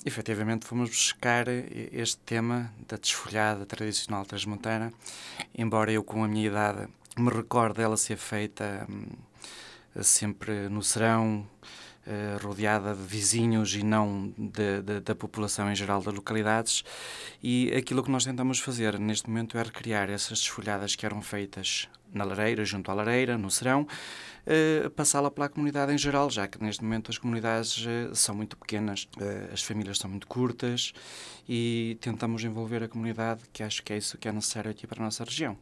Efetivamente, fomos buscar este tema da desfolhada tradicional transmontana, embora eu, com a minha idade, me recorde dela ser feita sempre no serão, rodeada de vizinhos e não da população em geral das localidades. E aquilo que nós tentamos fazer neste momento é recriar essas desfolhadas que eram feitas na lareira, junto à lareira, no serão, passá-la pela comunidade em geral, já que neste momento as comunidades são muito pequenas, as famílias são muito curtas e tentamos envolver a comunidade, que acho que é isso que é necessário aqui para a nossa região.